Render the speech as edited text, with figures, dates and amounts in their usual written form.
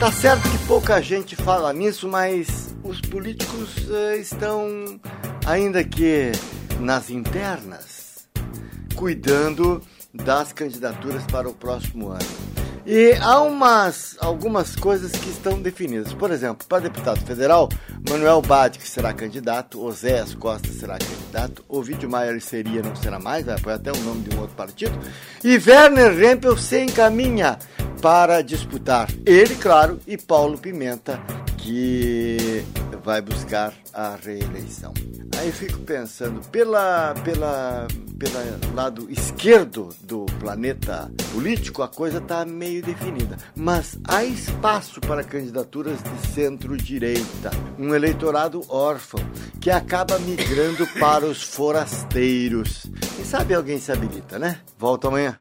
Tá certo que pouca gente fala nisso, mas os políticos estão, ainda que nas internas, cuidando das candidaturas para o próximo ano. E há algumas coisas que estão definidas. Por exemplo, para deputado federal, Manuel Badic será candidato, Oséias Costa será candidato, Ovidio Maia seria, não será mais, vai apoiar até o nome de um outro partido, e Werner Rempel se encaminha para disputar, ele, claro, e Paulo Pimenta, que vai buscar a reeleição. Aí eu fico pensando, pela lado esquerdo do planeta político, a coisa está meio definida. Mas há espaço para candidaturas de centro-direita, um eleitorado órfão, que acaba migrando para os forasteiros. Quem sabe alguém se habilita, né? Volto amanhã.